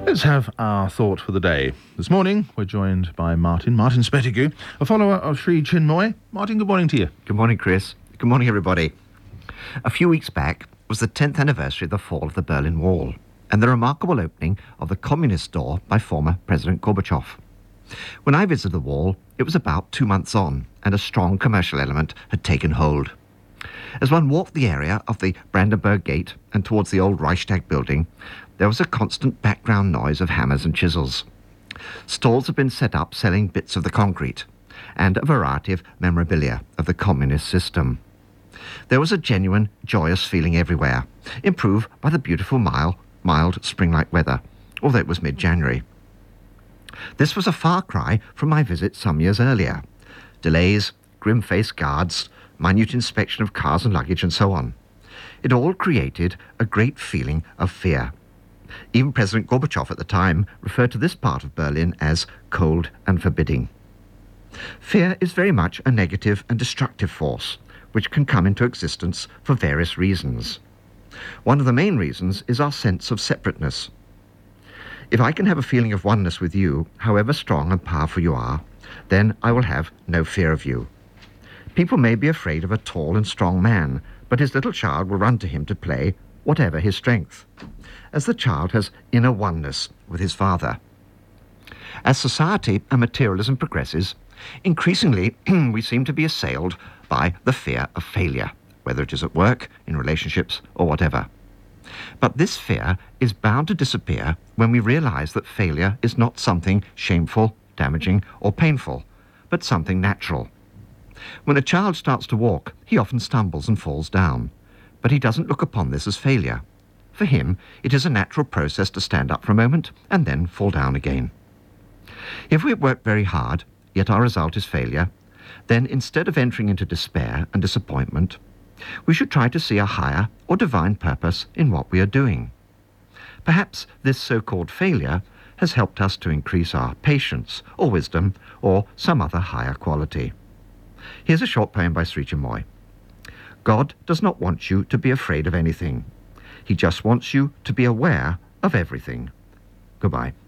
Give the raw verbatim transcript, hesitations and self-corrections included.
Let's have our thought for the day. This morning, we're joined by Martin, Martin Spetigu, a follower of Sri Chinmoy. Martin, good morning to you. Good morning, Chris. Good morning, everybody. A few weeks back was the tenth anniversary of the fall of the Berlin Wall and the remarkable opening of the Communist door by former President Gorbachev. When I visited the wall, it was about two months on, and a strong commercial element had taken hold. As one walked the area of the Brandenburg Gate and towards the old Reichstag building, there was a constant background noise of hammers and chisels. Stalls had been set up selling bits of the concrete and a variety of memorabilia of the communist system. There was a genuine, joyous feeling everywhere, improved by the beautiful mild, mild spring-like weather, although it was mid-January. This was a far cry from my visit some years earlier. Delays, grim-faced guards, minute inspection of cars and luggage, and so on. It all created a great feeling of fear. Even President Gorbachev at the time referred to this part of Berlin as cold and forbidding. Fear is very much a negative and destructive force, which can come into existence for various reasons. One of the main reasons is our sense of separateness. If I can have a feeling of oneness with you, however strong and powerful you are, then I will have no fear of you. People may be afraid of a tall and strong man, but his little child will run to him to play, whatever his strength, as the child has inner oneness with his father. As society and materialism progresses, increasingly we seem to be assailed by the fear of failure, whether it is at work, in relationships, or whatever. But this fear is bound to disappear when we realize that failure is not something shameful, damaging, or painful, but something natural. When a child starts to walk, he often stumbles and falls down, but he doesn't look upon this as failure. For him, it is a natural process to stand up for a moment and then fall down again. If we work very hard, yet our result is failure, then instead of entering into despair and disappointment, we should try to see a higher or divine purpose in what we are doing. Perhaps this so-called failure has helped us to increase our patience or wisdom or some other higher quality. Here's a short poem by Sri Chinmoy. God does not want you to be afraid of anything. He just wants you to be aware of everything. Goodbye.